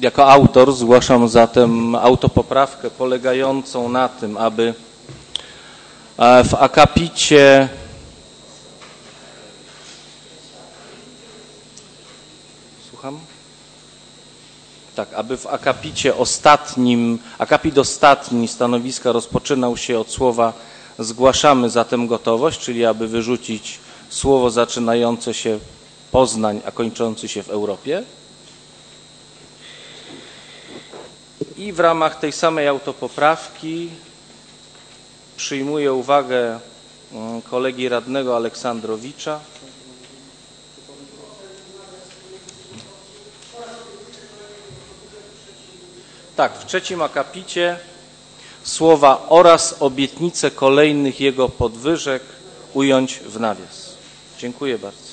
Jako autor zgłaszam zatem autopoprawkę polegającą na tym, aby w akapicie aby w akapicie ostatnim, akapit ostatni stanowiska rozpoczynał się od słowa zgłaszamy zatem gotowość, czyli aby wyrzucić słowo zaczynające się Poznań, a kończący się w Europie. I w ramach tej samej autopoprawki przyjmuję uwagę kolegi radnego Aleksandrowicza. Tak, w trzecim akapicie słowa oraz obietnice kolejnych jego podwyżek ująć w nawias. Dziękuję bardzo.